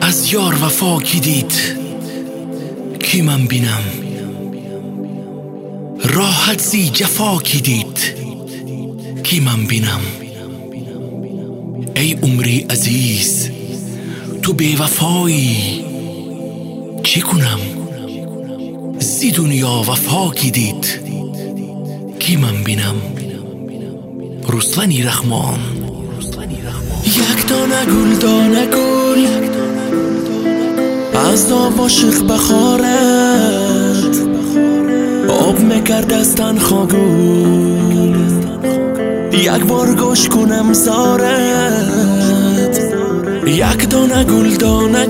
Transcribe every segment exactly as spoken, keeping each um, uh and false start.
از یار وفا کی دید کی من بینم، راحت زی جفا کی دید کی من بینم. ای عمری عزیز تو بی وفایی چی کنم، زی دنیا وفا کی دید کی من بینم. رستنی رحمان. یک دانه گل دانه گل از دام عاشق بخارد، آب میکرد از تنها گل، یک بار گوش کنم زارد. یک دانه گل دانه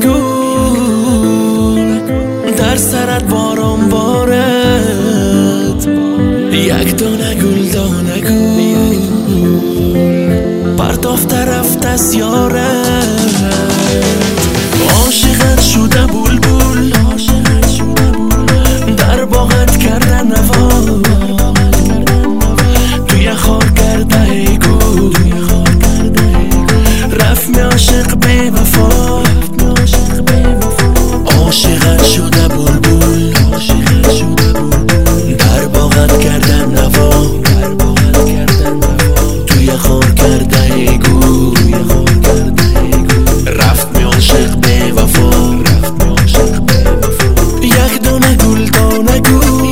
گل در سرت باران بارد، یک دانه گل دانه گل پرتافته رفت از یارت. عاشقت شده بلبل در باغت کرده نوا، توی خار کرده ای گل رفت می عاشق بی وفا. عاشقت شده بلبل در باغت کرده نوا، توی خار کرده ای گل رفت می عاشق بی وفا. یک دانه گل دانه گل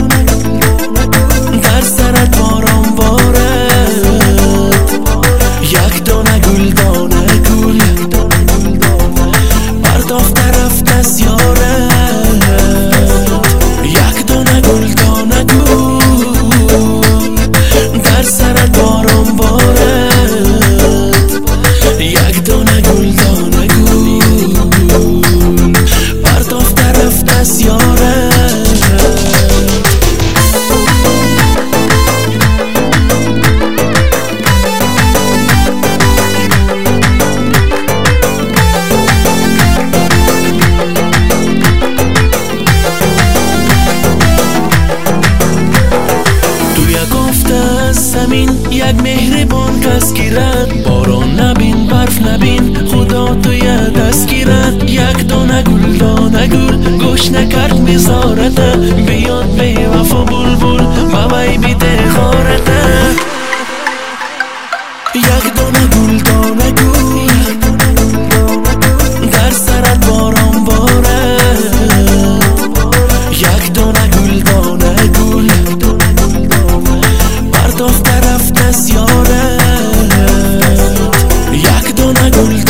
در سرت باران بارد، یک دانه گل دانه گل پرتافته رفت از یارت. یک دانه گل دانه گل در سرت باران بارد، یک دانه گل دانه گل پرتافته رفت از یارت. زمین یک مهربان کس گیرد، باران نبین برف نبین خدا توی دست گیرد. یک دانه گل دانه گل گوش نکرد میزارته، بیاد بی وفا بلبل بوی بیده غارته. یک دانه گل دانه گل در سرت باران بارد، یک دانه گل دانه گل پرتافته رفت از یارت. یک دانه گل